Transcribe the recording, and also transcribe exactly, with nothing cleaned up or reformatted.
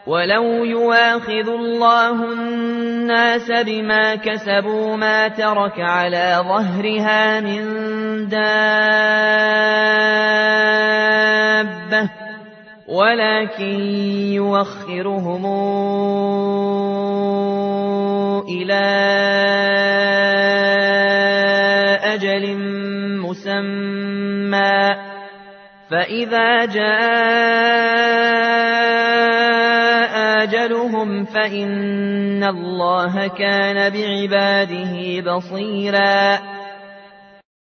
ولو يواخذ الله الناس بما كسبوا ما ترك على ظهرها من دابة ولكن يوخرهم إلى أجل مسمى فإذا جاء أجلهم فإن الله كان بعباده بصيرا